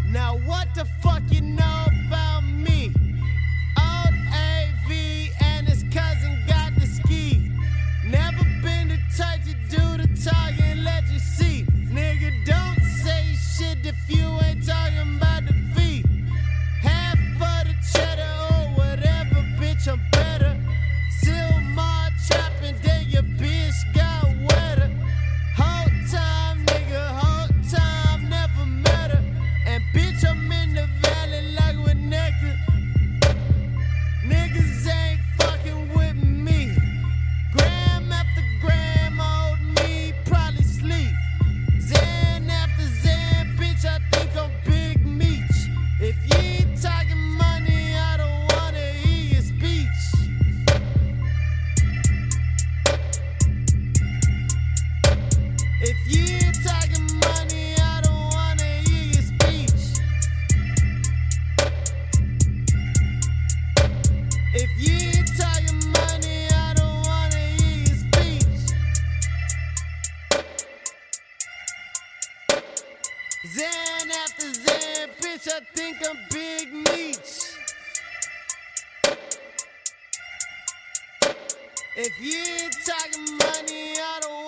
Now what the fuck you know about me? Old AV and his cousin got the ski. Never been the type to do the talking, let you see. Nigga, don't say shit if you ain't talking about the fee. Half for the cheddar or whatever, bitch, I'm better. Still more trapping than your bitch got wetter. Whole time, nigga, whole time, never met her. And bitch, I'm in the valley like with Nectar. Niggas ain't fucking with me. Gram after gram, old me probably sleep. Zen after Zen, bitch, I think I'm Big Meech. If you ain't talking money, I don't wanna hear your speech. If you ain't talking money, I don't wanna hear your speech. If you ain't talking money, I don't wanna hear your speech. Zen after Zen, bitch, I think I'm Big Meech. If you ain't talking money, I don't